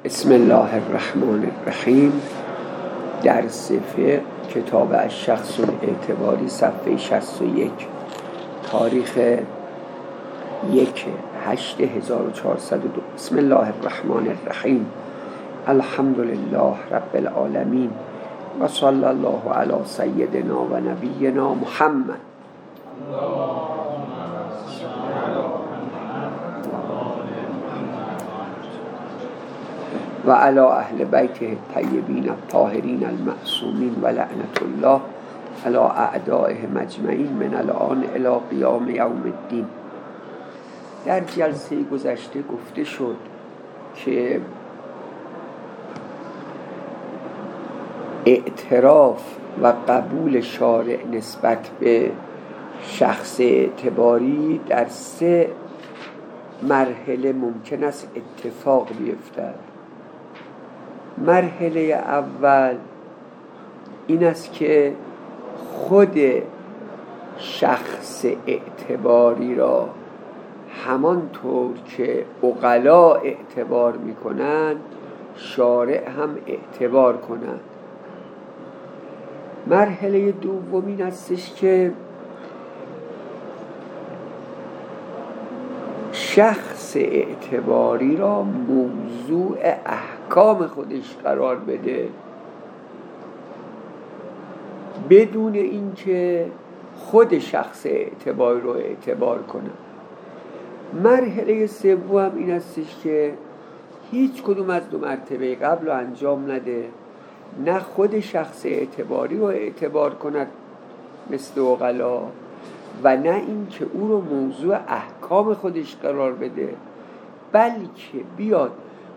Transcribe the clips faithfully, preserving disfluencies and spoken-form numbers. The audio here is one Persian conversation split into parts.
بسم الله الرحمن الرحیم. درس فقه کتاب الشخص الاعتباری صفحه شصت و یک، تاریخ یک هشت هزار و چهارصد و دو. بسم الله الرحمن الرحیم. الحمد لله رب العالمین و صلی الله علی سیدنا و نبینا محمد. و علی اهل بیته الطیبین الطاهرین المعصومین و لعنت الله علی اعدائهم اجمعین من الان الی قیام یوم الدین. در جلسه گذشته گفته شد که اعتراف و قبول شارع نسبت به شخص اعتباری در سه مرحله ممکن است اتفاق بیفتد. مرحله اول این است که خود شخص اعتباری را همانطور که عقلا اعتبار میکنند شارع هم اعتبار کنند. مرحله دوم این استش که شخص اعتباری را موضوع احکام خودش قرار بده بدون اینکه خود شخص اعتباری رو اعتبار کنه. مرحله سوم هم این استش که هیچ کدوم از دو مرتبه قبل رو انجام نده، نه خود شخص اعتباری رو اعتبار کند مثل عقلا و نه این که او رو موضوع احکام خودش قرار بده، بلکه بیاد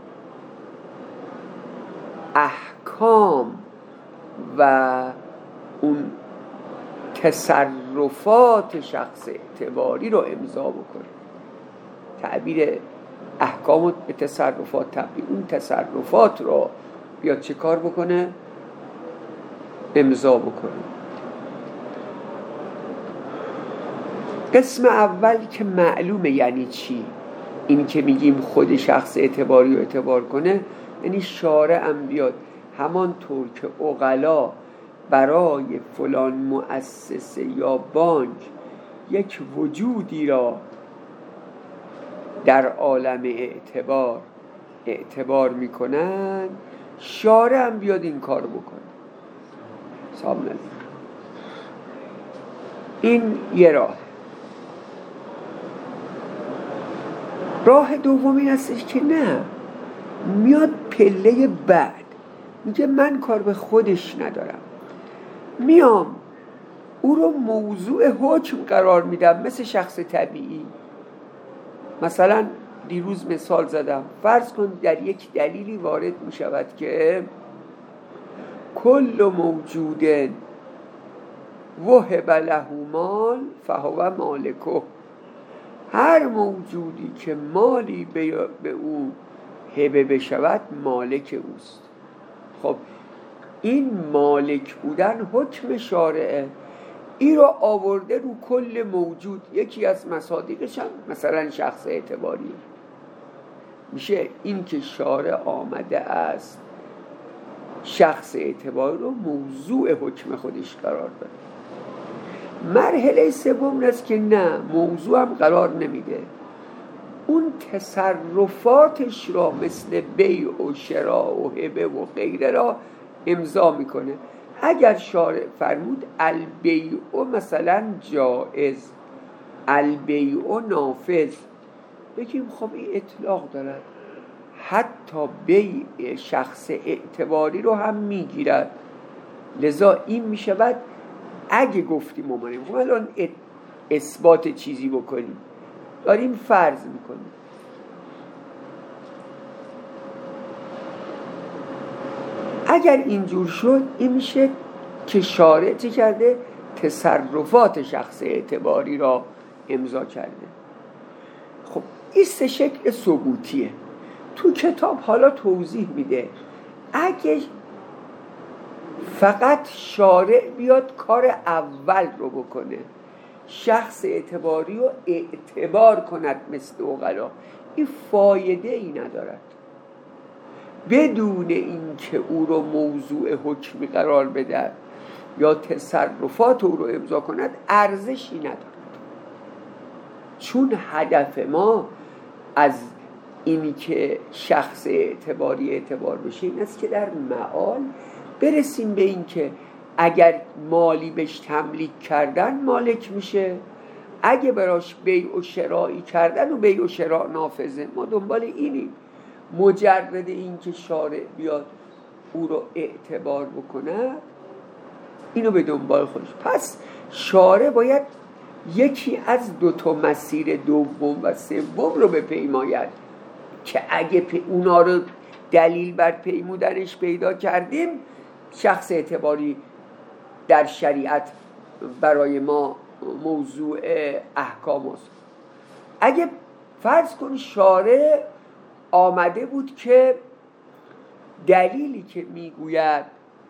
احکام و اون تصرفات شخص اعتباری رو امضا بکنه. تعبیر احکام به تصرفات تبدیل، اون تصرفات رو بیاد چه کار بکنه؟ امضا بکنه. قسم اول که معلومه یعنی چی، این که میگیم خود شخص اعتباری رو اعتبار کنه یعنی شارع هم بیاد همانطور که عقلا برای فلان مؤسسه یا بانک یک وجودی را در عالم اعتبار اعتبار میکنن، شارع هم بیاد این کار بکنه. سامن این یه راه. راه دوم این هستش که نه، میاد پله بعد میگه من کار به خودش ندارم، میام او رو موضوع حکم قرار میدم مثل شخص طبیعی. مثلا دیروز مثال زدم، فرض کن در یک دلیلی وارد میشود که کل موجود وهب له مال فهو مالکه، هر موجودی که مالی به او هبه بشود مالک اوست. خب این مالک بودن حکم شارعه، این رو آورده رو کل موجود. یکی از مصادیقش هم مثلا شخص اعتباری میشه این که شارع آمده است شخص اعتباری رو موضوع حکم خودش قرار بده. مرحله سوم است که نه، موضوع هم قرار نمیده، اون تصرفاتش را مثل بیع و شراء و هبه و غیره را امضا میکنه. اگر شارع فرمود البیع مثلا جائز، البیع نافذ، بگیم خب این اطلاق دارد، حتی بیع شخص اعتباری رو هم میگیرد، لذا این میشود اگه گفتیم اومانیم. خب الان اثبات چیزی بکنیم، داریم فرض میکنیم. اگر اینجور شد این میشه که شارع چه کرده؟ تصرفات شخص اعتباری را امضا کرده. خب این سه شکل ثبوتیه. تو کتاب حالا توضیح میده اگه فقط شارع بیاد کار اول رو بکنه، شخص اعتباری رو اعتبار کند مثل عقلا، این فایده ای ندارد. بدون اینکه او رو موضوع حکمی قرار بدهد یا تصرفات او رو امضا کند ارزشی ندارد. چون هدف ما از اینی که شخص اعتباری اعتبار بشه این است که در معال برسیم به این که اگر مالی بهش تملیک کردن مالک میشه، اگه براش بیع و شرائی کردن و بیع و شراء نافذه. ما دنبال اینیم. مجرد این که شارع بیاد او رو اعتبار بکنه اینو به دنبال خودش. پس شارع باید یکی از دو تا مسیر دوم و سوم رو بپیماید که اگه اونا رو دلیل بر پیمودنش پیدا کردیم شخص اعتباری در شریعت برای ما موضوع احکام است. اگه فرض کن شارع آمده بود که دلیلی که میگوید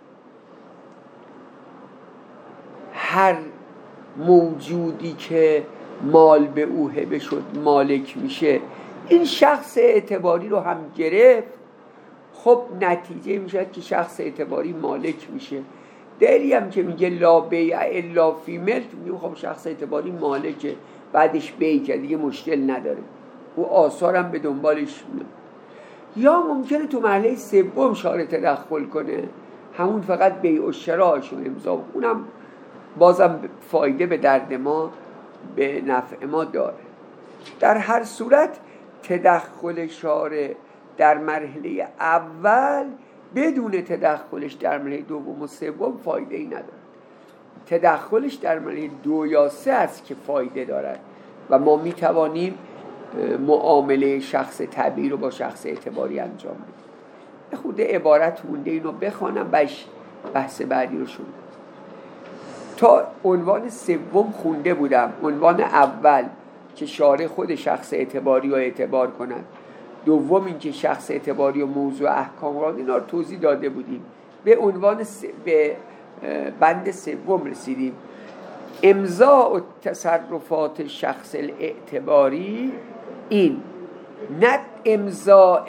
هر موجودی که مال به او هبه شد مالک میشه، این شخص اعتباری رو هم گرفت، خب نتیجه میشه که شخص اعتباری مالک میشه. دلیلی هم که میگه لا بیع الا فی ملک، میگه خب شخص اعتباری مالکه، بعدش بیع کرد دیگه مشکل نداره، او آثارم به دنبالش میاد. یا ممکنه تو مرحله سوم شارع تدخل کنه، همون فقط بیع و شراءش رو امضا، اونم بازم فایده به درد ما به نفع ما داره. در هر صورت تدخل شارع در مرحله اول بدون تدخلش در مرحله دوم و سوم فایده ای نداره. تدخلش در مرحله دو یا سه است که فایده دارد و ما می توانیم معامله شخص طبیعی رو با شخص اعتباری انجام بدیم. خود عبارت مونده اینو بخوانم بش بحث بعدی رو شروع. تا عنوان سوم خونده بودم. عنوان اول که شارع خود شخص اعتباری رو اعتبار کند، دوم این که شخص اعتباری و موضوع احکام را اینا رو توضیح داده بودیم. به عنوان س... به بند سوم رسیدیم. امضاء و تصرفات شخص اعتباری، این نه امضاء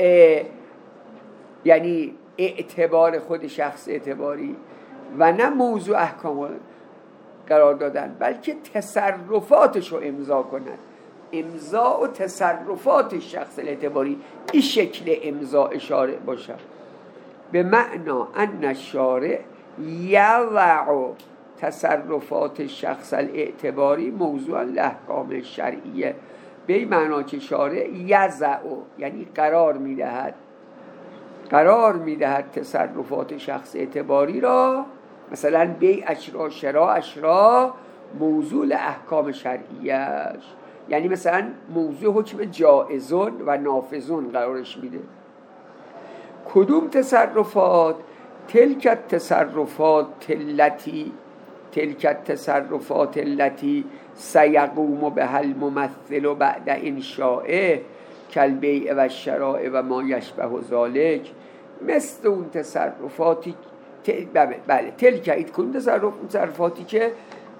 یعنی اعتبار خود شخص اعتباری و نه موضوع احکام قرار دادن، بلکه تصرفاتش رو امضا کند. امضاء و تصرفات شخص اعتباری این شکل امضاء شارع باشد. به معنا ان الشارع یضع تصرفات شخص الاعتباری موضوع الاحکام شرعیه. به این معنا که شارع یضع یعنی قرار میدهد قرار میدهد تصرفات شخص اعتباری را، مثلا بیعش را شراءش را موضوع احکام شرعیش، یعنی مثلا موضوع حکم جائزون و نافذون قرارش میده. کدوم تصرفات؟ تلک تصرفات التي تلک تصرفات التي سیقوم بها الممثل بعد انشائه کالبیع و الشراء و ما یشبه ذلک. مثل اون تصرفاتی بله تلک اید کدوم تصرف تصرفاتی که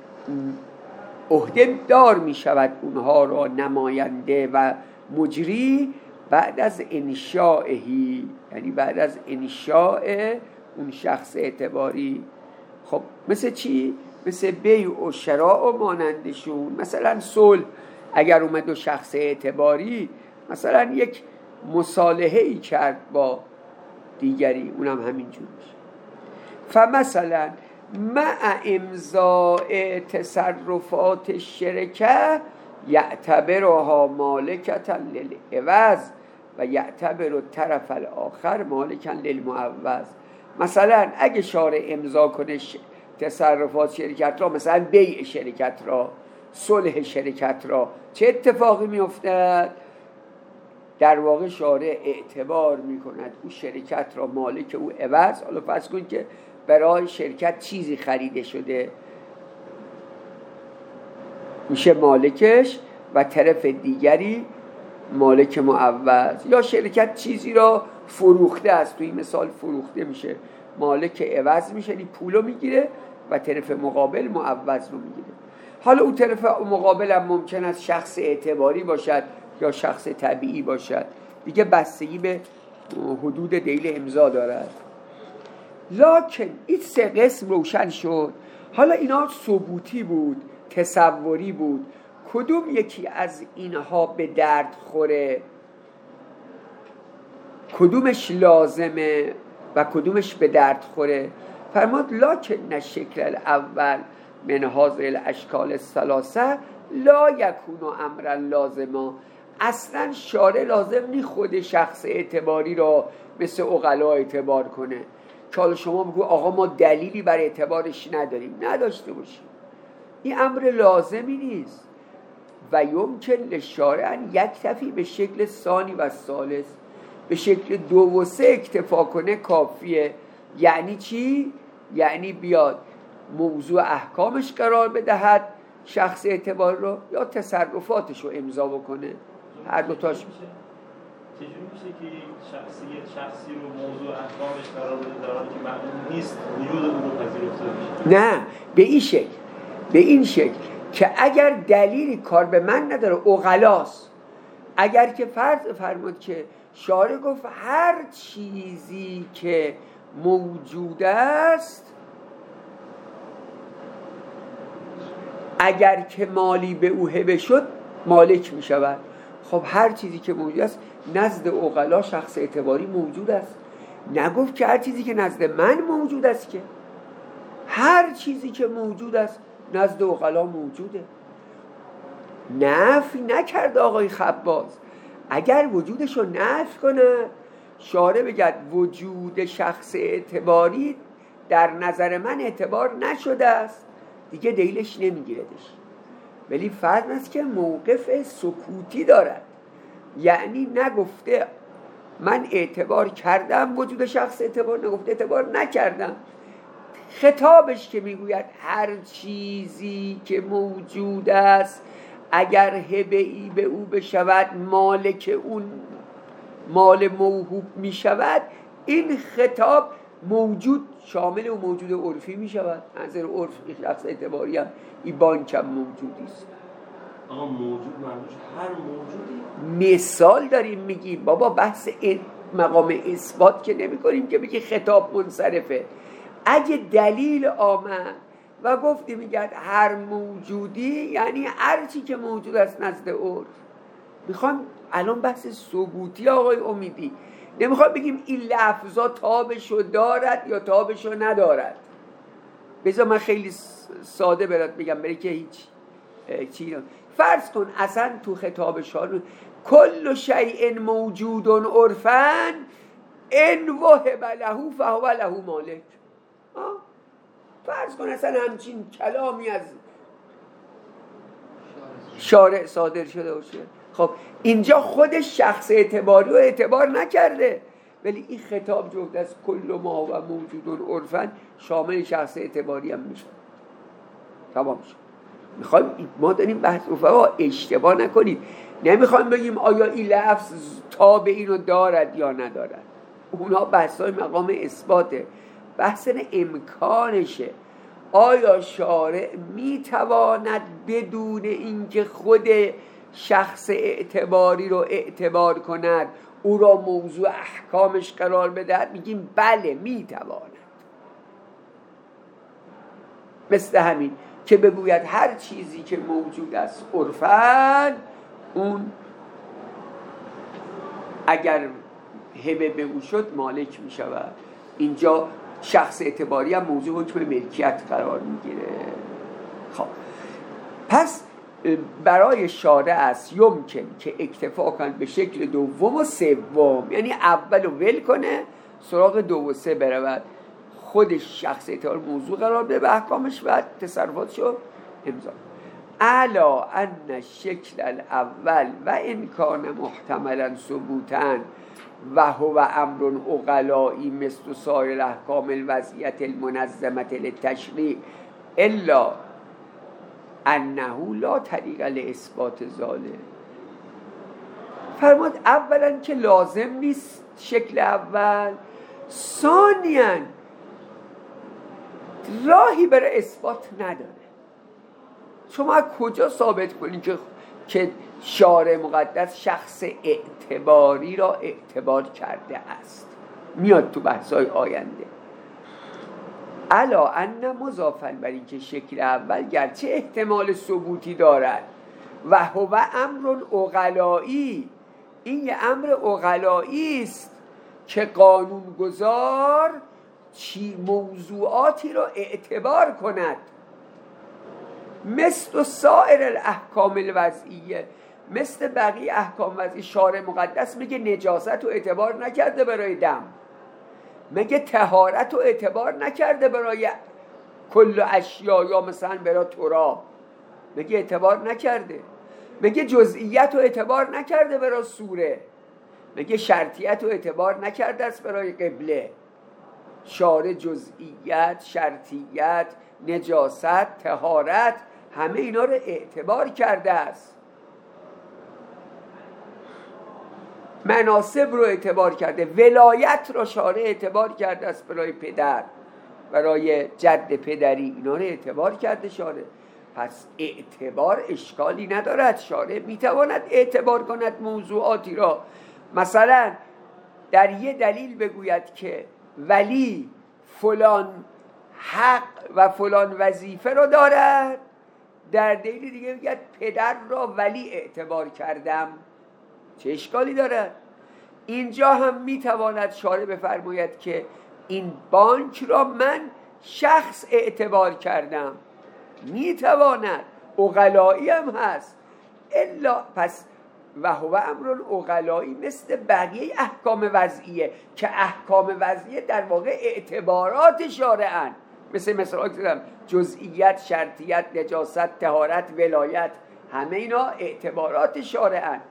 عهده دار می شود اونها را نماینده و مجری بعد از انشائهی، یعنی بعد از انشاء اون شخص اعتباری. خب مثل چی؟ مثل بیع و شراء و مانندشون. مثلا صلح اگر اومد و شخص اعتباری مثلا یک مصالحه‌ای کرد با دیگری، اونم همینجور میشه. فمثلا مع امضاء تصرفات الشركه یعتبرها مالکتا للعوض و یعتبر الطرف الاخر مالکا للمعوض. مثلا اگه شارع امضا کنه تصرفات شرکت را، مثلا بیع شرکت را، صلح شرکت را، چه اتفاقی میافتد؟ در واقع شارع اعتبار میکند او شرکت را مالک او عوض. حالا فرض کن که برای شرکت چیزی خریده شده، میشه مالکش و طرف دیگری مالک معوض. یا شرکت چیزی را فروخته است، توی مثال فروخته میشه مالک عوض میشه، یعنی پولو میگیره و طرف مقابل معوض رو میگیره. حالا اون طرف مقابل هم ممکن است شخص اعتباری باشد یا شخص طبیعی باشد، دیگه بستگی به حدود دیل امضا دارد. لکن این سه قسم روشن شد. حالا اینا ثبوتی بود، تصوری بود، کدوم یکی از اینها به درد خوره، کدومش لازمه و کدومش به درد خوره؟ فرمود لکن شکل الاول من هذه الاشکال الثلاثه لا یکون امرا لازما. اصلا شارع لازم نی خود شخص اعتباری را مثل عقلا اعتبار کنه که حالا شما بگو آقا ما دلیلی بر اعتبارش نداریم، نداشته باشیم. این امر لازمی نیست. و یمکن للشارع ان یکتفی به شکل ثانی و ثالث، به شکل دو و سه اکتفا کنه کافیه. یعنی چی؟ یعنی بیاد موضوع احکامش قرار بدهد شخص اعتبار رو، یا تصرفاتش رو امضا بکنه. هر دوتاش میشه. چجوری میشه که شخصی شخصی رو موضوع احکامش قرار بده در حالی که معلوم نیست وجود اون رو پذیرفته میشه؟ نه، به این شکل، به این شکل که اگر دلیلی کار به من نداره، عقلاست. اگر که فرض فرمود که شارع گفت هر چیزی که موجود است اگر که مالی به او هبه شد مالک می شود. خب هر چیزی که موجود است نزد عقلا شخص اعتباری موجود است. نگفت که هر چیزی که نزد من موجود است، که هر چیزی که موجود است نزد عقلا موجوده. نفی نکرد آقای خباز. اگر وجودش رو نفی کنه، شارع بگد وجود شخص اعتباری در نظر من اعتبار نشده است، دیگه دیلش نمیگیردش. ولی فرض است که موقف سکوتی دارد، یعنی نگفته من اعتبار کردم وجود شخص اعتبار، نگفته اعتبار نکردم. خطابش که میگوید هر چیزی که موجود است اگر هبه‌ای به او بشود مالک اون مال موهوب میشود، این خطاب موجود شامل و موجود عرفی میشود. نظر عرف شخص اعتباری هم این بانک هم موجودی است. آقا موجود معنیش هر موجودی؟ مثال داریم میگیم بابا، بحث مقام اثبات که نمی کنیم که بگی خطاب منصرفه. اگه دلیل آمد و گفتی میگه هر موجودی، یعنی هر چی که موجود است نزد عرف. میخوام الان بحث ثبوتی آقای امیدی، نمیخوام بگیم این لفظا تابشو دارد یا تابشو ندارد. بذار من خیلی ساده برات بگم برای که هیچ چی. فرض کن اصلا تو خطاب شارع کل شیء موجود عرفاً ان وهب له فهو له مالک. فرض کن اصلا همچین کلامی از شارع صادر شده باشه. خب اینجا خودش شخص اعتباری رو اعتبار نکرده، ولی این خطاب جفت از کل ما و موجود عرفاً شامل شخص اعتباری هم میشه. تمام شد. میخوایم ما داریم بحث رفقا اشتباه نکنید، نمیخوایم بگیم آیا این لفظ تابع اینو دارد یا ندارد. اونا بحثای مقام اثباته، بحث امکانشه. آیا شارع میتواند بدون اینکه خود شخص اعتباری رو اعتبار کند او را موضوع احکامش قرار بدهد؟ میگیم بله میتواند. مثل همین که بگوید هر چیزی که موجود است عرفاً اون اگر هبه به او شد مالک می شود. اینجا شخص اعتباری هم موضوع حکم ملکیت قرار میگیره. خب پس برای شارع است یمکن که اکتفا کن به شکل دوم و سوم، یعنی اول رو ول کنه سراغ دو و سه برود، خودش شخص اعتبار موضوع قرار بده به احکامش و تصرفاتشو امضا. الا ان شکل الاول و ان کان محتملا ثبوتا و هو امر عقلائی مثل سایر الاحکام الوضعیت المنظمه للتشریع الا انه لا طریق لاثبات ذلک. فرمود اولا که لازم نیست شکل اول، ثانیاً راهی برای اثبات نداره. شما کجا ثابت کنید که که شارع مقدس شخص اعتباری را اعتبار کرده است. میاد تو بحث‌های آینده. الا ان مضافاً بر این که شکل اول گرچه احتمال ثبوتی دارد و هو امر عقلایی، این یه امر عقلایی است که قانونگذار چی موضوعاتی را اعتبار کند، مثل سایر الاحکام الوضعیه، مثل بقیه احکام وضعی. شارع مقدس میگه نجاست رو اعتبار نکرده برای دم، میگه طهارت رو اعتبار نکرده برای کل اشیا یا مثلا برای تراب، میگه اعتبار نکرده. میگه جزئیت رو اعتبار نکرده برای سوره، میگه شرطیت رو اعتبار نکرده است برای قبله. شارع جزئیت، شرطیت، نجاست، طهارت، همه اینا رو اعتبار کرده است. مناسب رو اعتبار کرده، ولایت رو شارع اعتبار کرده است برای پدر، برای جد پدری، اینا رو اعتبار کرده شارع. پس اعتبار اشکالی ندارد، شارع میتواند اعتبار کند موضوعاتی را. مثلا در یه دلیل بگوید که ولی فلان حق و فلان وظیفه رو دارد، در دلیل دیگه بگید پدر را ولی اعتبار کردم، چه اشکالی دارد؟ اینجا هم میتواند شارع بفرماید که این بانک را من شخص اعتبار کردم، میتواند، عقلایی هم هست. الا پس و هو امر عقلایی مثل بقیه احکام وضعیه، که احکام وضعیه در واقع اعتبارات شارعن، مثل مثلا گفتم جزئیت، شرطیت، نجاست، طهارت، ولایت، همه اینا اعتبارات شارعن.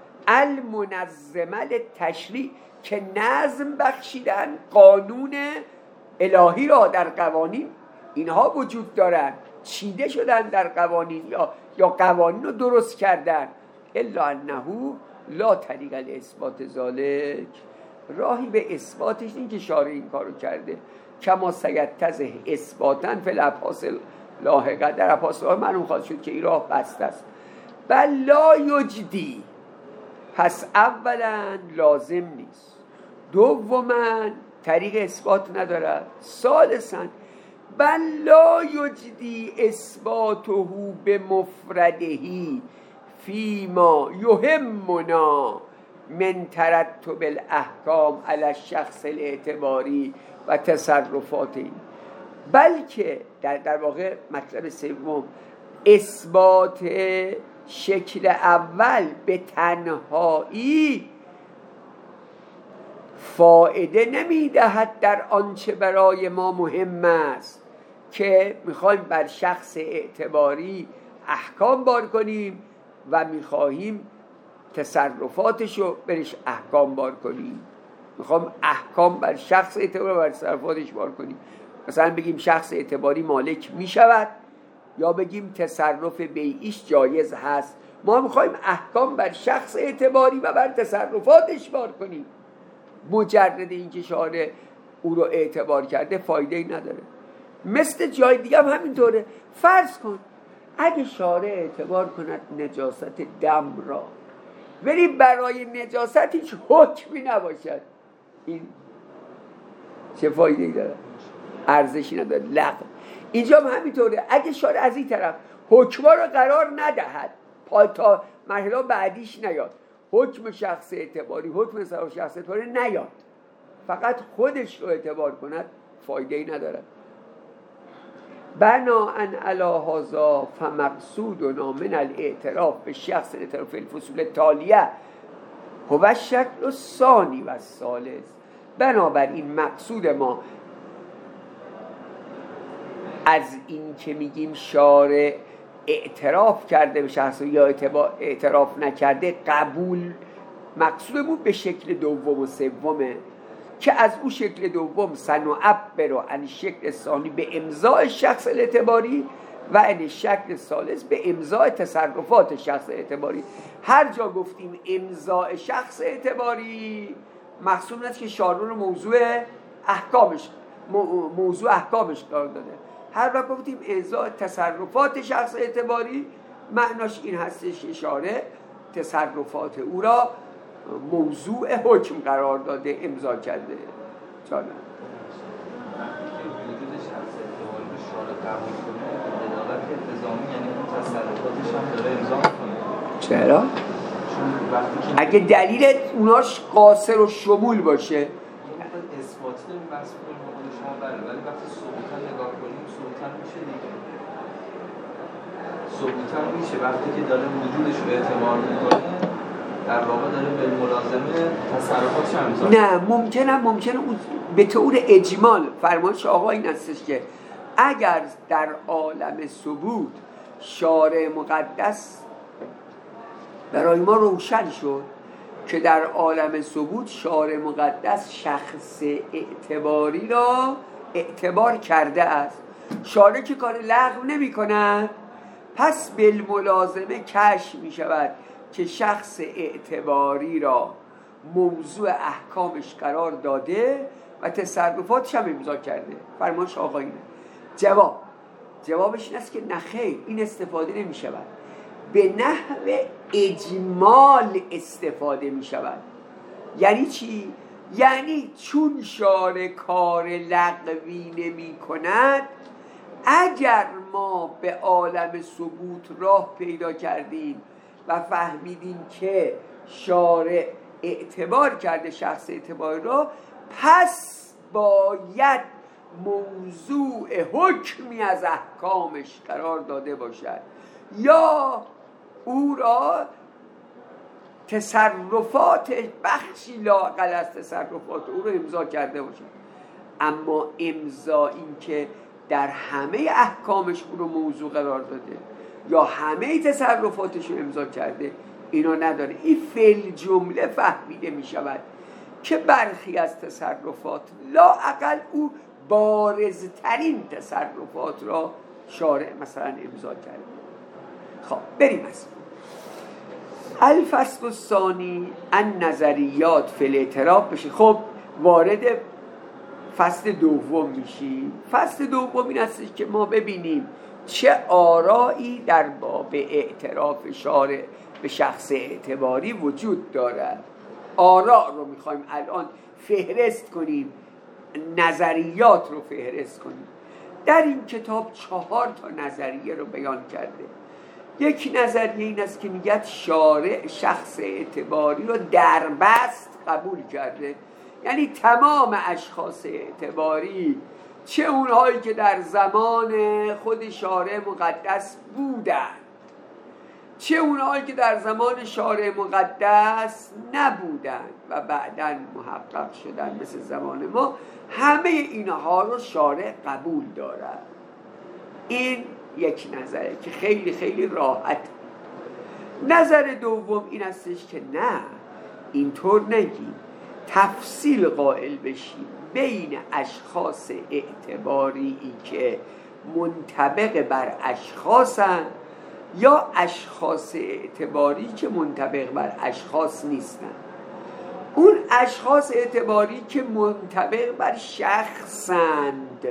المنظمه للتشریع، که نظم بخشیدن قانون الهی را در قوانین، اینها وجود دارن، چیده شدن در قوانین یا یا قوانین رو درست کردن. الا انه لا طریق الاثبات ذالک، راهی به اثباتش این که شارع این کارو کرده. کما سیتضح اثباتن فی الابحاث لاحقه، در ابحاث لاحقه معلوم خواهد شد که این راه بسته است. بل لا یجدی، پس اولا لازم نیست، دوما طریق اثبات ندارد، ثالثا بل لا یجدی اثباته به مفردهی فیما یهمنا من ترتب الاحکام علی الشخص الاعتباری و تصرفاتی، بلکه در, در واقع مطلب سوم اثبات شکل اول به تنهایی فایده نمیدهد در آنچه برای ما مهم است که میخوایم بر شخص اعتباری احکام بار کنیم و میخواهیم تصرفاتشو برش احکام بار کنیم. میخوام احکام بر شخص اعتباری بر تصرفاتش بار کنیم. مثلا بگیم شخص اعتباری مالک میشود یا بگیم تصرف بیعیش جایز هست. ما میخوایم احکام بر شخص اعتباری و بر تصرفاتش بار کنیم. مجرد اینکه شارع او رو اعتبار کرده فایده ای نداره. مثل جای دیگه هم همینطوره. فرض کن اگه شارع اعتبار کند نجاست دم را، ولی برای نجاست هیچ حکمی نباشد، این چه فایده ای داره؟ ارزشی نداره، لغو. اینجا هم همینطوره. اگه شارع از این طرف حکما رو قرار ندهد، پای تا مرحله بعدیش نیاد، حکم شخص اعتباری، حکم شخص اعتباری نیاد، فقط خودش رو اعتبار کند، فایده ای نداره. بناءً علی هذا فمقصودنا من الاعتراف به شخص الاعتراف فی الفصول التالیه هو الشکل الثانی و الثالث. بنابراین مقصود ما از این که میگیم شارع اعتراف کرده به شخص یا اعتراف نکرده، قبول مقصودمون به شکل دوم و سومه که از او شکل دوم سنعبر عن شکل ثانی به امضاء شخص الاعتباری و عن شکل ثالث به امضاء تصرفات شخص اعتباری. هر جا گفتیم امضاء شخص اعتباری، مقصود است که شارع رو موضوع احکامش موضوع احکامش قرار داده. هر وقت گفتیم امضاء تصرفات شخص اعتباری، معناش این هستش که شارع تصرفات او را موضوع حکم قرار داده، امضا کرده. جانم وجود شخص اعتباری رو شارع قبول کنه دلالت التزامی، یعنی اون تصرفاتش هم داره امضا میکنه. چرا؟ اگه دلیل اوناش قاصر و شمول باشه این اثباتی داریم بحث کنیم خود شما بله، ولی وقتی ثبوتا نگاه کنیم ثبوتا میشه دیگه، ثبوتا میشه وقتی که داره وجودش رو اعتبار میکنه در واقع داره به ملازمه تصرفاتش هم امضا. نه ممکنه ممکنه به طور اجمال فرمایش آقا این هستش که اگر در عالم ثبوت شارع مقدس برای ما روشن شد که در عالم ثبوت شارع مقدس شخص اعتباری را اعتبار کرده است، شارع که کار لغو نمی کند، پس بالملازمه کشف می شود که شخص اعتباری را موضوع احکامش قرار داده و تصرفاتش هم امضا کرده. فرمایش آقا اینه. جواب جوابش این است که نخیر، این استفاده نمی شود، به نحو اجمال استفاده می شود. یعنی چی؟ یعنی چون شارع کار لغوی نمی کند، اگر ما به عالم ثبوت راه پیدا کردیم و فهمیدیم که شارع اعتبار کرده شخص اعتباری را، پس باید موضوع حکمی از احکامش قرار داده باشد یا او را تصرفات بخشی لااقل از تصرفات او را امضا کرده باشد. اما امضا این که در همه احکامش او رو موضوع قرار داده یا همه تصرفاتش رو امضا کرده، اینا نداره. این فعل جمله فهمیده می شود که برخی از تصرفات لااقل او بارزترین تصرفات را شارع مثلا امضا کرده. خب بریم از الفصل الثانی ان نظریات فی الاعتراف بشه. خب وارد فصل دوم میشیم. فصل دوم این هستش که ما ببینیم چه آرایی در باب اعتراف شارع به شخص اعتباری وجود دارد. آرا رو میخوایم الان فهرست کنیم، نظریات رو فهرست کنیم. در این کتاب چهار تا نظریه رو بیان کرده. یک نظریه این است که میگه شارع شخص اعتباری رو در بست قبول کرده، یعنی تمام اشخاص اعتباری، چه اونهایی که در زمان خود شارع مقدس بودند، چه اونهایی که در زمان شارع مقدس نبودند و بعداً محقق شدن مثل زمان ما، همه اینها رو شارع قبول دارد. این یک نظره که خیلی خیلی راحت. نظر دوم این استش که نه، اینطور نگیم، تفصیل قائل بشیم بین اشخاص اعتباری که منطبق بر اشخاصن یا اشخاص اعتباری که منطبق بر اشخاص نیستن. اون اشخاص اعتباری که منطبق بر شخصند،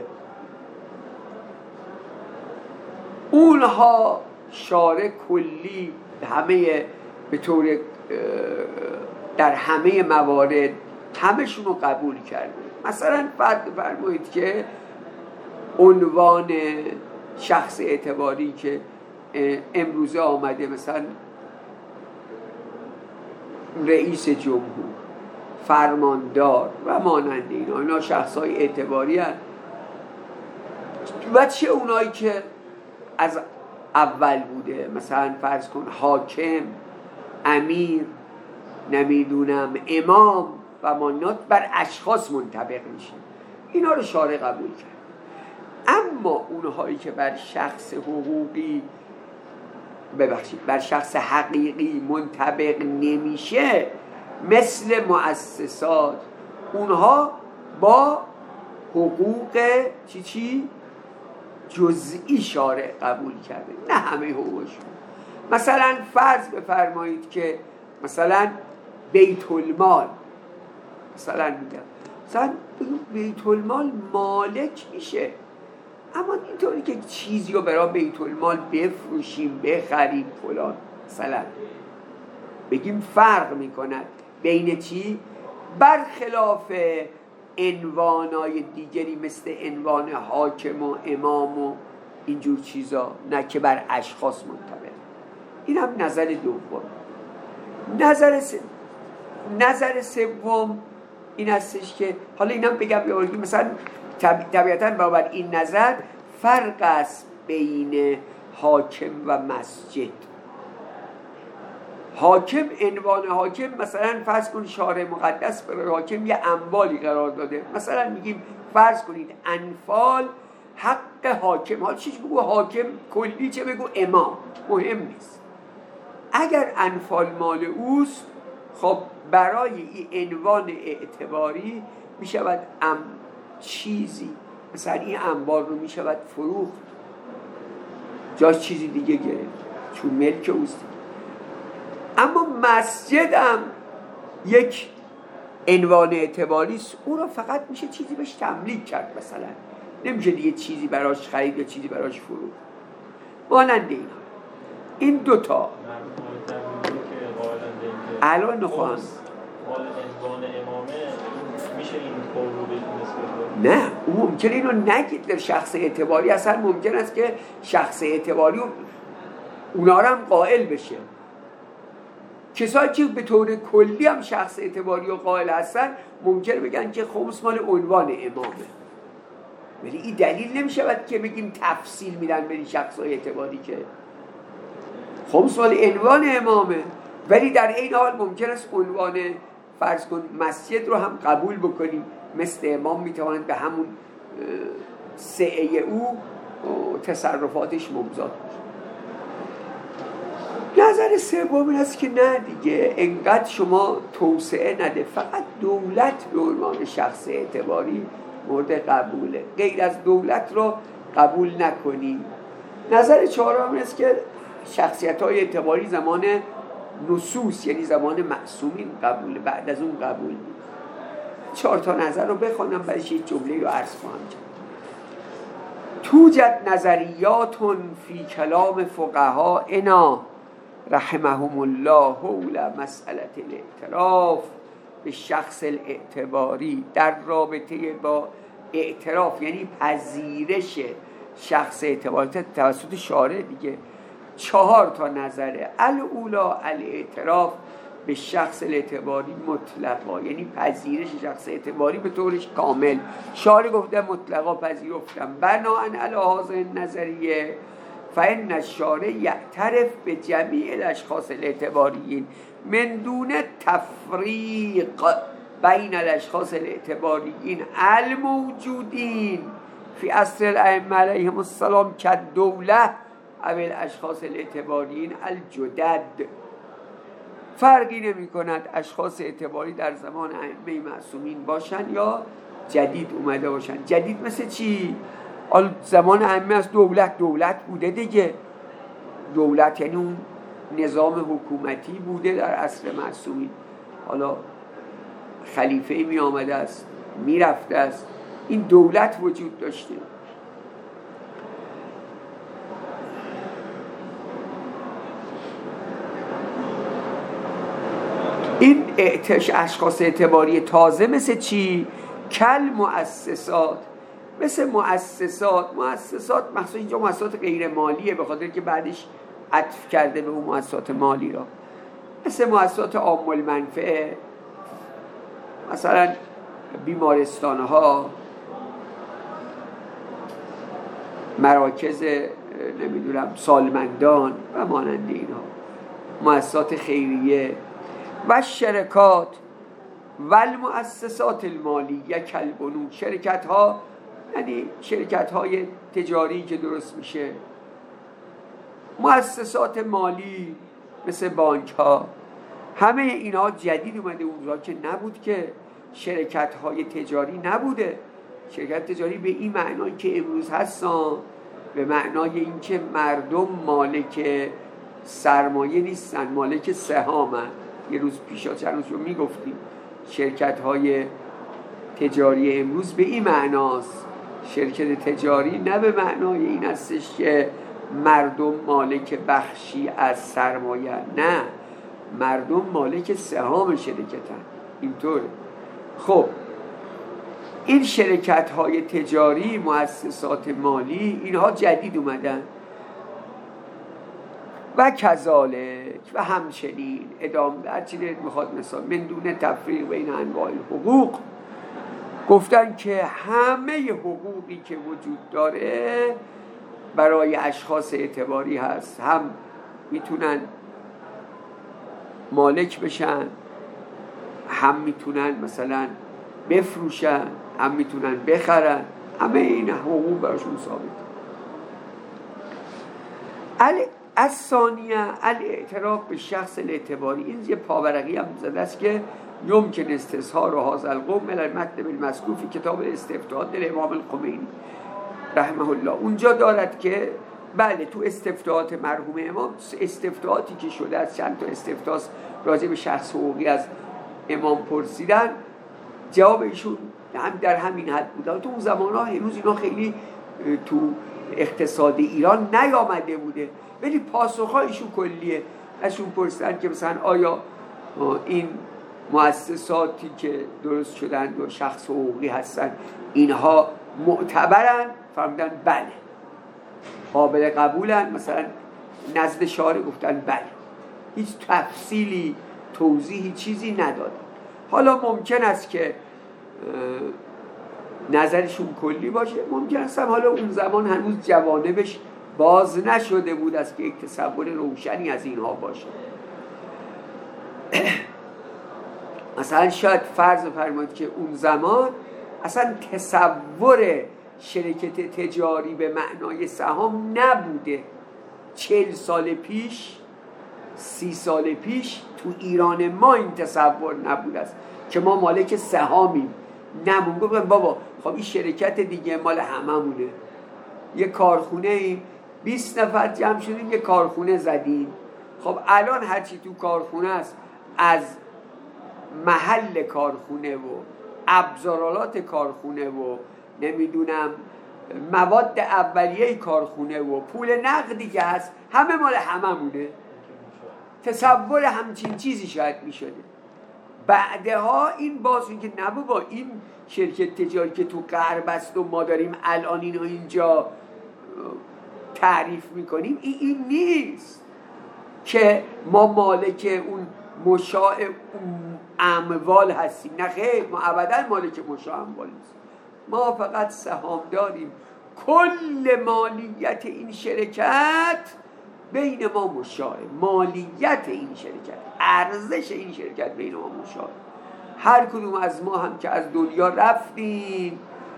اونها شارع کلی همه به طور در همه موارد همشون رو قبول کرده. مثلا فرض فرمایید که عنوان شخص اعتباری که امروزه آمده، مثلا رئیس جمهور، فرماندار و مانند اینا، اینا شخصای اعتباری هست. و چه اونایی که از اول بوده، مثلا فرض کن حاکم، امیر، نمیدونم امام و مانات، بر اشخاص منطبق میشه، اینا رو شارع قبول کرد. اما اونهایی که بر شخص حقوقی ببخشید بر شخص حقیقی منطبق نمیشه، مثل مؤسسات، اونها با حقوق چی چی جزئی شارع قبول کرده، نه همه حقوقشون. مثلا فرض بفرمایید که مثلا بیت المال، مثلا میگم مثلا بیت المال مالک میشه اما اینطوری که چیزی رو برای بیت المال بفروشیم بخریم فلان مثلا بگیم فرق میکند بین چی؟ برخلاف عنوانای دیگری مثل عنوان حاکم و امام و اینجور چیزا، نه که بر اشخاص منطبق. این هم نظر دوم. نظر س... نظر سوم این هستش که حالا اینم بگم بگم مثلا طب... طبیعتاً بابت این نظر فرق است بین حاکم و مسجد. حاکم، عنوان حاکم مثلا فرض کن شارع مقدس برای حاکم یه اموالی قرار داده، مثلا میگیم فرض کنید انفال حق حاکم. حالا چیش بگو حاکم کلی چه بگو امام، مهم نیست. اگر انفال مال اوست خب برای این عنوان اعتباری میشود ام چیزی مثلا این انبار رو میشود فروخت جاش چیزی دیگه گرفت چون ملک اوست. اما مسجد هم یک عنوان اعتباری است، او رو فقط میشه چیزی بهش تملیک کرد، مثلا نمیشه دیگه چیزی براش خرید یا چیزی براش فروخت. مانند اینا این دوتا الان نخواهم مال عنوان امامه میشه این قول رو بهش نه، او ممکنه اینو نگید در شخص اعتباری، اصلا ممکن است که شخص اعتباری اونا رو هم قائل بشه. کسایی که به طور کلی هم شخص اعتباری و قائل هستن ممکنه بگن که خمس مال عنوان امامه، ولی این دلیل نمیشه که بگیم تفصیل میدن به شخص اعتباری که خمس مال عنوان امامه، ولی در این حال ممکن است عنوان فرض کن مسجد رو هم قبول بکنیم، مثل امام میتواند به همون سعه او تصرفاتش ممزاد باشه. نظر سوم این است که نه دیگه انقدر شما توسعه نده، فقط دولت به عنوان شخص اعتباری مورد قبوله، غیر از دولت رو قبول نکنیم. نظر چهارم این است که شخصیت‌های اعتباری زمان نصوص یعنی زمان معصومین قبوله، بعد از اون قبول نیست. چهار تا نظر رو بخونم بعدش یک جمله رو عرض خواهم کرد. توجد نظریات فی کلام فقها انا رحمهم الله حول مسئله الاعتراف به شخص الاعتباری، در رابطه با اعتراف یعنی پذیرش شخص اعتباری توسط شارع دیگه. چهار تا نظره. الاولا الاعتراف به شخص الاعتباری مطلقا، یعنی پذیرش شخص اعتباری به طورش کامل. شارع گفته مطلقا پذیرفتم. بناهن علی هذه النظریه فإن الشارع یعترف به جمیع الاشخاص الاعتباریین من دون تفریق بین الاشخاص الاعتباریین الموجودین فی عصر الائمه علیهم السلام کالدوله او الاشخاص الاعتباریین الجدد. فرقی نمی کند اشخاص اعتباری در زمان ائمه معصومین باشن یا جدید اومده باشن. جدید مثل چی؟ حالا زمان ائمه از دولت دولت بوده دیگه، دولت یعنی اون نظام حکومتی بوده در عصر معصومین. حالا خلیفه می آمده است می رفته است، این دولت وجود داشته. این اعتش اشخاص اعتباری تازه مثل چی؟ کل مؤسسات، مثل مؤسسات. مؤسسات مخصوصا اینجا مؤسسات غیر مالیه به خاطر که بعدش عطف کرده به اون مؤسسات مالی را، مثل مؤسسات عام المنفعه، مثلا بیمارستان ها، مراکز نمیدونم سالمندان و مانند اینها، مؤسسات خیریه و شرکات و المؤسسات المالیه کالبنوک. شرکت ها یعنی شرکت های تجاری که درست میشه، مؤسسات مالی مثل بانک ها، همه اینا جدید اومده. اونجا که نبود که شرکت های تجاری نبوده. شرکت تجاری به این معنایی که امروز هستن، به معنای این که مردم مالک سرمایه نیستن، مالک سهامن. یه روز پیشا چند روز رو میگفتیم شرکت های تجاری امروز به این معناست شرکت تجاری نه به معنای این هستش که مردم مالک بخشی از سرمایه، نه، مردم مالک سهام شرکتن. اینطوره. خب این شرکت های تجاری، مؤسسات مالی، اینها جدید اومدن و کذالک و همچنین ادامه هرچی میخواد مثال من دون تفریق بین انواع حقوق، گفتن که همه حقوقی که وجود داره برای اشخاص اعتباری هست، هم میتونن مالک بشن، هم میتونن مثلا بفروشن، هم میتونن بخرن، همه این حقوق براشون ثابت. از ثانیه الاعتراف به شخص الاعتباری، این یه پاورقی هم زده است که یمکن استظهار و هذا القول من المطلب المذکور فی کتاب الاستفتاءات للامام الخمینی رحمه الله. اونجا دارد که بله تو استفتاءات مرحوم امام، استفتاءاتی که شده از چند تا استفتاء راجع به شخص حقوقی از امام پرسیدن، جواب ایشون هم در همین حد بوده. تو اون زمانها هنوز اینا خیلی تو اقتصاد ایران نیامده بوده، ولی پاسخهایشون کلیه. ازشون پرسیدن که مثلا آیا این مؤسساتی که درست شدن و شخص حقوقی هستن اینها معتبرن؟ فرمودن بله. قابل قبولن؟ مثلا نزد شارع گفتن بله. هیچ تفصیلی، توضیحی، چیزی ندادن. حالا ممکن است که نظرشون کلی باشه، ممکن است حالا اون زمان هنوز جوانبش باز نشده بود است که یک تصور روشنی از اینها باشه. مثلا شاید فرض فرمایید که اون زمان اصلا تصور شرکت تجاری به معنای سهام نبوده. چهل سال پیش، سی سال پیش تو ایران ما این تصور نبود است که ما مالک سهامیم. نمون گفتم بابا خب این شرکت دیگه مال هممونه، یه کارخونه ایم، بیست نفر جمع شدیم یه کارخونه زدیم. خب الان هرچی تو کارخونه است، از محل کارخونه و ابزارالات کارخونه و نمیدونم مواد اولیه کارخونه و پول نقدی که هست، همه مال هممونه. تصور همچین چیزی شاید می شده. بعدها این بازی که نه بابا این شرکت تجاری که تو غرب است و ما داریم الان اینو اینجا تعریف میکنیم، این این نیست که ما مالک اون مشاع اموال هستیم. نه خیر، ما ابدا مالک مشاع اموال نیستیم، ما فقط سهام داریم. کل مالیت این شرکت بین ما مشاع، مالیت این شرکت، ارزش این شرکت بین ما مشاع. هر کدوم از ما هم که از دنیا رفتیم،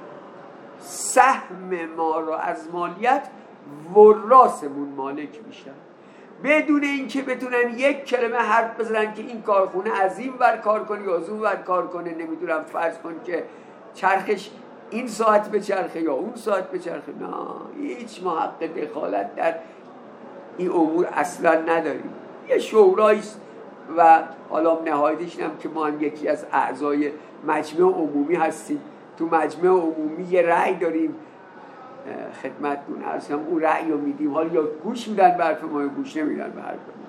سهم ما رو از مالیت وراسمون مالک میشن، بدون اینکه بتونن یک کلمه حرف بزنن که این کارخونه از این ور کار کنه یا از اون ور کار کنه. نمیدونم فرض کن که چرخش این ساعت به چرخه یا اون ساعت به چرخه. نه، هیچ ما حق دخالت در این امور اصلا نداریم. یه شوراییست و حالا نهایتش هم که ما هم یکی از اعضای مجمع عمومی هستیم. تو مجمع عمومی یه رأی داریم، خدمتتون عرض کنم اون رأی رو میدیم، حالا یا گوش میدن به حرف ما یا گوش نمیدن به حرف ما.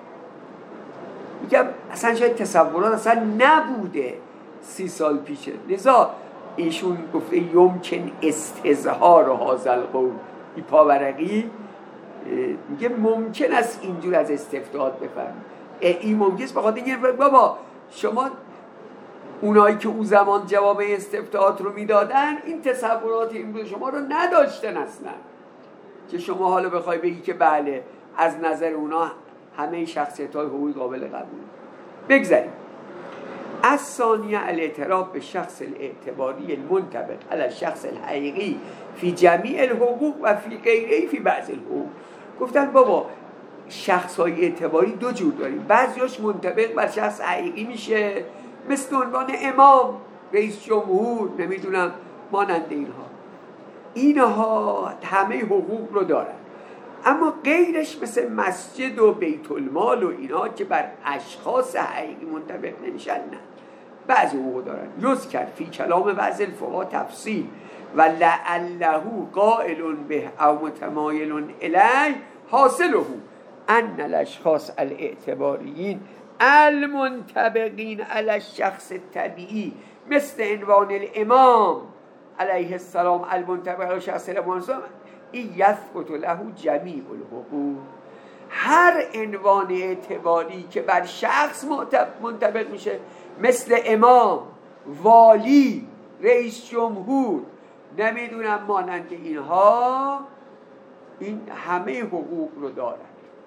میگم اصلا شاید تصورات اصلا نبوده سی سال پیشه. لذا ایشون گفته یمکن استظهار و هذا القول، این پاورقی میگه ممکن است اینجور از استفتاءات بفرمید. این ممکن است بخاطر اینکه بابا شما اونایی که اون زمان جواب استفتاءات رو میدادن این تصورات این شما رو نداشتن اصلا، که شما حالا بخوای بگی که بله از نظر اونا همه شخصیت‌های حقوقی قابل قبول. بگذاریم. از ثانیه الاعتراف به شخص الاعتباری المنطبق علی الشخص الحقیقی فی جمیع الحقوق و فی غیره فی بعض الحقوق. گفتن بابا شخص‌های اعتباری دو جور داریم، بعضیاش منطبق بر شخص حقیقی میشه، مثل عنوان امام، رئیس جمهور، نمیدونم مانند اینها. اینها همه حقوق رو دارن. اما غیرش مثل مسجد و بیت المال و اینا که بر اشخاص حقیقی منطبق نمیشن، نه. بعضی حقوق دارن. یذکر فی کلام بعض الفقها تفصیل و لعله قائل به او متمایل الیه حاصله ان الاشخاص الاعتباریین المنطبقین علی الشخص الطبیعی مثل عنوان الامام علیه السلام المنطبق علی الشخص الامام این یثبت له جمیع الحقوق. هر عنوان اعتباری که بر شخص منطبق میشه مثل امام، والی، رئیس جمهور، نمیدونم مانند اینها، این همه حقوق رو دارن.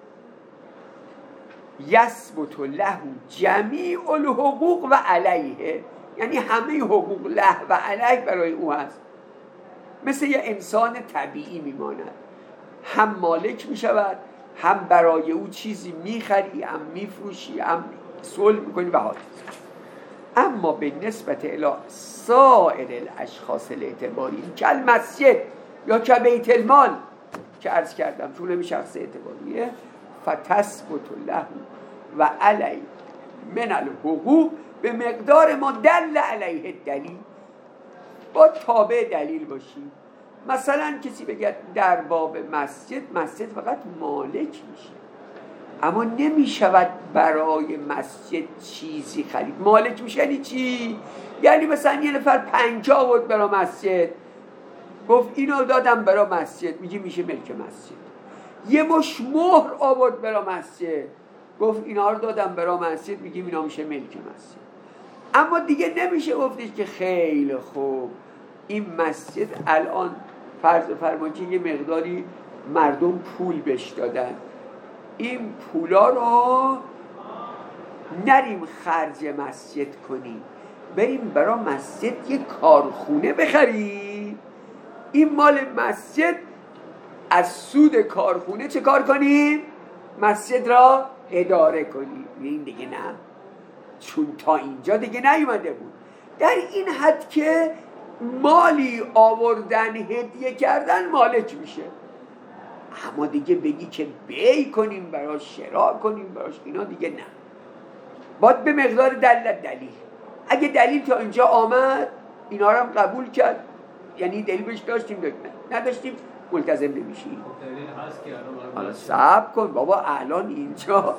یثبت له جمیع الحقوق و علیه، یعنی همه حقوق له و علیه برای او هست. مثل یه انسان طبیعی میماند، هم مالک میشود، هم برای او چیزی میخری، هم میفروشی، هم صلح میکنی و حاجت. اما به نسبت الی سایر الاشخاص الاعتباری که المسجد یا که بیت المال که عرض کردم چون نمی شخص اعتباریه، فتثبت له و علی من الحقوق به مقدار ما دل علیه دلیل. با تابع دلیل باشیم. مثلا کسی بگه در باب مسجد، مسجد فقط مالک میشه، اما نمیشود برای مسجد چیزی خرید. مالک میشه یعنی چی؟ یعنی مثلا یه نفر پنجاه بود برای مسجد، گفت اینو دادم برای مسجد، میگی میشه ملک مسجد. یه مش مهر آورد برای مسجد، گفت اینا رو دادم برای مسجد، میگی اینا میشه ملک مسجد. اما دیگه نمیشه گفتش که خیلی خوب این مسجد الان فرض فرمایید که یه مقداری مردم پول بهش دادن، این پولا رو نریم خرج مسجد کنیم، بریم برای مسجد یه کارخونه بخریم، این مال مسجد، از سود کارخونه چه کار کنیم؟ مسجد را اداره کنیم. این دیگه نه، چون تا اینجا دیگه نیومده بود. در این حد که مالی آوردن هدیه کردن مالک میشه، اما دیگه بگی که بی کنیم براش، شرا کنیم براش، اینا دیگه نه. باید به مقدار دلت دلیل. اگه دلیل تا اینجا آمد اینا رو هم قبول کرد، یعنی دلیل بهش داشتیم داشتیم نداشتیم ملتزم نمیشیم. حالا صبر کن بابا، الان اینجا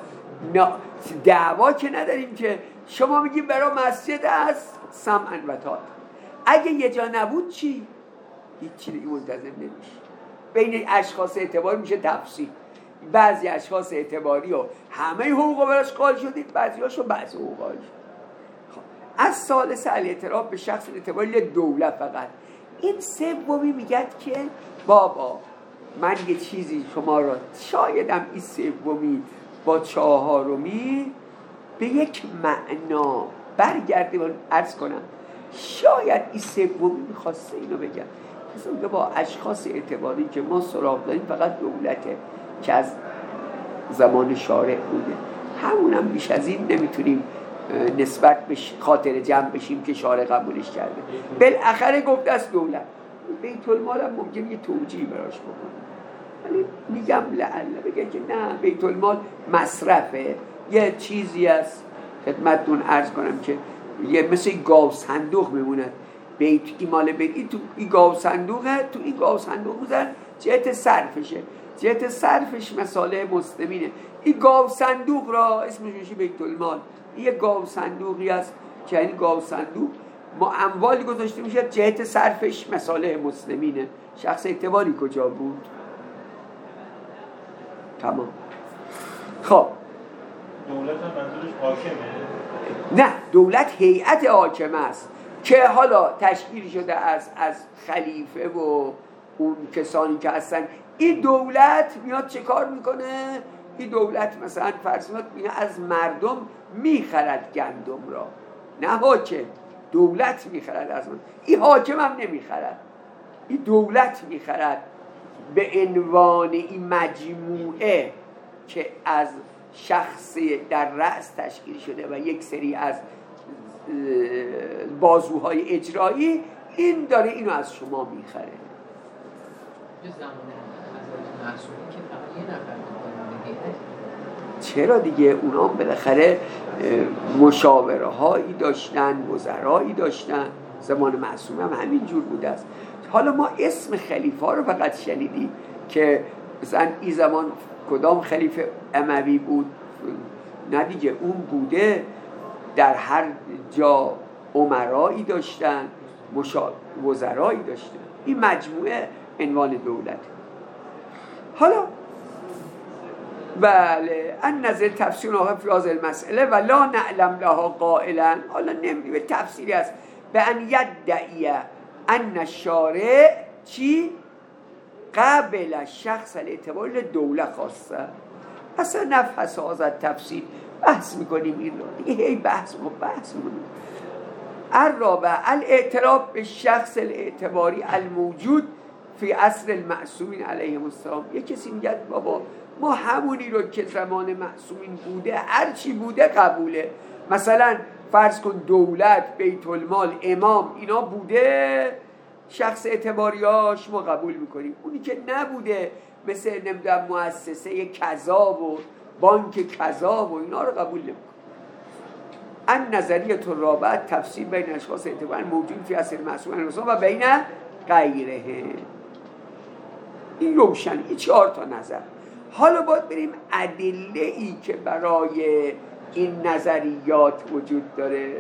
دعوا که نداریم که شما میگیم برای مسجد است سمعن و طاعت. اگه یه جا نبود چی؟ هیچ چی دیگه ملتزم نمیشه. بین اشخاص اعتباری میشه تفصیل. بعضی اشخاص اعتباری و همه حقوق براش قائل شدید، بعضی هاشو بعضی حقوق قائل شدید. خب از ثالث الاعتراف به شخص اعتباری دولت فقط. این سومی میگد که بابا من یه چیزی شما را شایدم این سومی با چهارمی به یک معنا برگرده و عرض کنم شاید این سومی میخواسته اینو بگم مثلا با اشخاص اعتباری که ما سراغ داریم فقط دولته که از زمان شارع بوده، همونم بیش از این نمیتونیم نسبت به خاطر جمع بشیم که شارع قبولش کرده. بالاخره گفت از دولت. بیت المال هم ممکنه یه توجیه براش بکنه، ولی میگم لعله بگه که نه، بیت المال مصرفه، یه چیزی از خدمتتون عرض کنم که یه مثل گاو صندوق میموند. بیت ایمال بیت این تو این گاو صندوقه، تو این گاو صندوق میذارن جهت صرفشه، جهت صرفش مصالح مسلمینه. این گاو صندوق را اسمش میشه بیت المال. یه گاو صندوقی است که این گاو صندوق ما اموالی گذاشته میشه جهت صرفش مصالح مسلمینه. شخص اعتباری کجا بود؟ تمام. خب دولت هم منظورش حاکمه؟ نه، دولت هیئت حاکمه است که حالا تشکیل شده از از خلیفه و اون کسانی که هستن. این دولت میاد چه کار میکنه؟ این دولت مثلا فرض کنید میاد از مردم میخرد گندم را، نه حاکم، دولت میخرد از من. این حاکم هم نمیخرد، این دولت میخرد به عنوان این مجموعه که از شخص در رأس تشکیل شده و یک سری از بازوهای اجرایی، این داره اینو از شما میخره. یه زمان حضرت معصومی که فقط یه نفر تو چرا دیگه اونا بالاخره مشاوره هایی داشتن، وزرایی داشتن، زمان معصوم هم همین جور بوده است. حالا ما اسم خلیفه ها رو فقط شنیدیم که مثلا این زمان کدام خلیفه اموی بود، نه دیگه اون بوده در هر جا عمرایی داشتن، مشا... وزرایی داشتن. این مجموعه عنوان دولت. حالا بله ان نظر تفسیر ها فی هذه المسئله و لا نعلم لها قائلا، حالا نمیدونیم به تفسیری است به ان یدعی ان الشارع چی قبل شخص الاعتبار دوله خواسته. اصلا نفس هذا تفسیر بحث میکنیم این رو دیگه، هی بحث ما بحث میکنیم. الرابع الاعتراف به شخص الاعتباری الموجود فی عصر المعصومین علیهم السلام. یه کسی میگه بابا ما همونی رو که زمان معصومین بوده هر چی بوده قبوله، مثلا فرض کن دولت، بیت المال، امام، اینا بوده، شخص اعتباریاش ما قبول میکنیم. اونی که نبوده مثل نمیدونم مؤسسه کذا و بانک کذا و اینا رو قبول نمیکنیم. ان نظریه الرابعه تفسیر بین اشخاص اعتبار موجود فی عصر معصومین و بین غیره. این روشن، این چهار تا نظر. حالا باید بریم ادله ای که برای این نظریات وجود داره.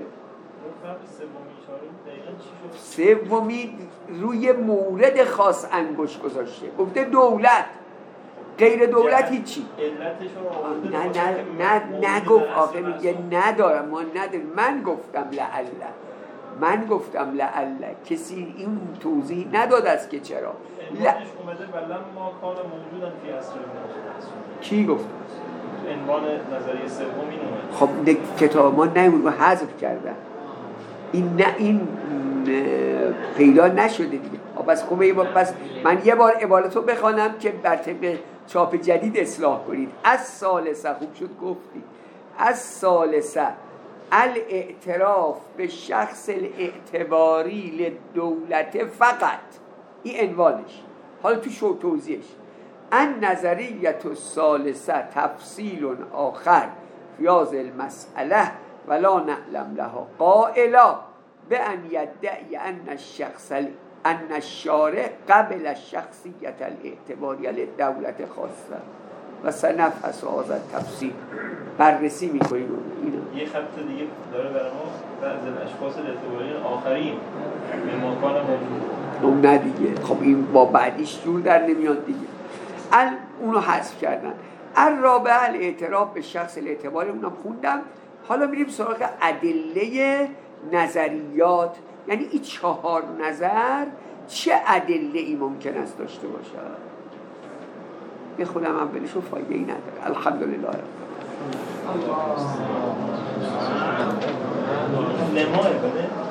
سومی روی مورد خاص انگشت گذاشته، گفته دولت، غیر دولت هیچی. نه نه نه نگفت، آخه میگه ندارم، ما نداریم. من گفتم لعل من گفتم لعل کسی این توضیح نداد است که چرا. عنوانش اومده بلن ما کار موجودن فی عصر المعصومین. کی گفت؟ عنوان نظریه سوم این اومده. خب کتاب ما نمون رو حذف کردن. این نه این پیدا نشده دیگه. بس خوبه بس من یه بار عبارتو بخوانم که بر طبق چاپ جدید اصلاح کنید. از ثالثه، خوب شد گفتی، از ثالثه الاعتراف به شخص الاعتباری لدولت فقط، این عنوانش. حالا تو شو توضیحش ان نظریت الثالثه تفصیل آخر فی هذه المسئله ولا نعلم لها قائلا بأن يدعي ان الشخص ان الشارع قبل الشخصیت الاعتباریه لدولت خاصه و سنفحص هذا تفسیر. بررسی میکنیم اینو. یه خط دیگه داره برای ما بعض الاشخاص الاعتباری آخرین به مکان موجود. اون نه دیگه، خب این با بعدیش جور در نمیاد دیگه. ال اونو حذف کردن. الرابع الاعتراف به شخص الاعتباری، اونم خوندم. حالا میریم سراغ ادله نظریات، یعنی این چهار نظر چه ادله ای ممکن است داشته باشه. به خودم اولشو فایده ای نداره. الحمدلله رب العالمین.